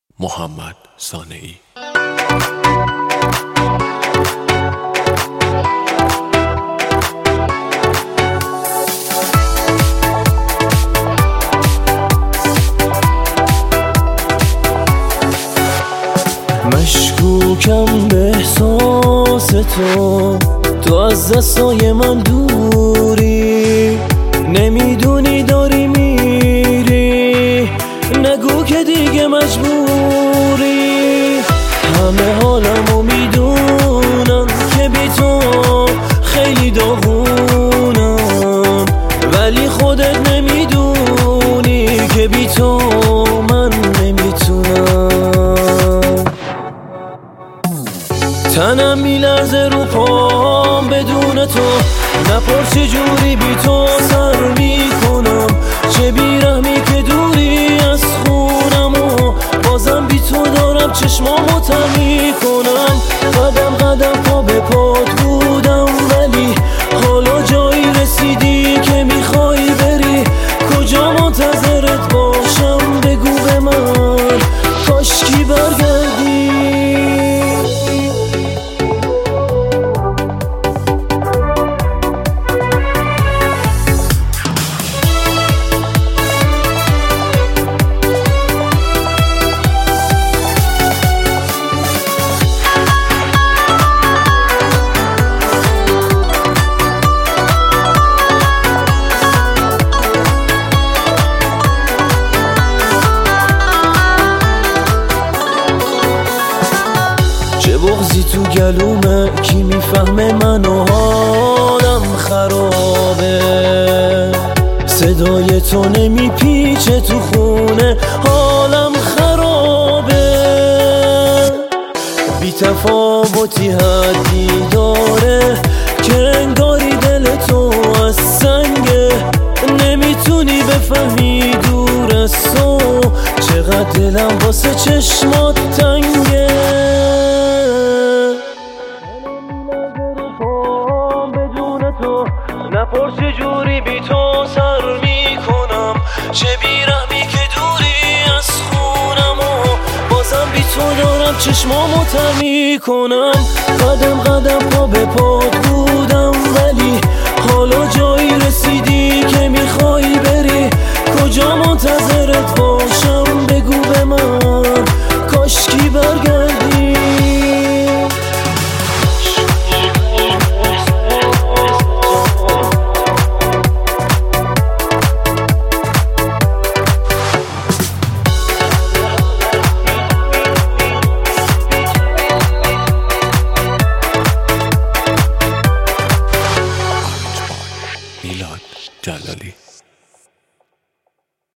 محمد صانعی. مشکوکم به احساس تو از دستای من دوری، نمیدونی داری میری، نگو که دیگه مجبوری. همه حالمو میدونم که بی تو خیلی داغونم، ولی خودت نمیدونی که بی تو من نمیتونم. تنم میلرزه رو پام بدون تو، نپرس چجوری بی تو سر میکنم، چه بیرحمی که دوری از خونم و بازم بی تو دارم چشمامو تر میکنم. قدم قدم پا به پات بودم، ولی حالا جایی رسیدی که میخوای بری. کجا منتظرت باشم بگو به من، کاشکی برگردی. چه بغضی تو گلومه، کی میفهمه من و حالم خرابه. صدای تو نمیپیچه تو خونه، حالم خرابه. بی تفاوتی حدی داره که انگاری دل تو از سنگه. نمیتونی بفهمی دور از تو چقدر دلم واسه چشمات تنگه. نپرس چجوری بی تو سر میکنم، چه بیرحمی که دوری از خونم و بازم بی تو دارم چشمامو تر میکنم. قدم قدم پا به پات بودم، ولی حالا جایی رسیدی که میخوای بری. کجا منتظرت باشم بگو به من، کاشکی برگردی. میلاد جلالی.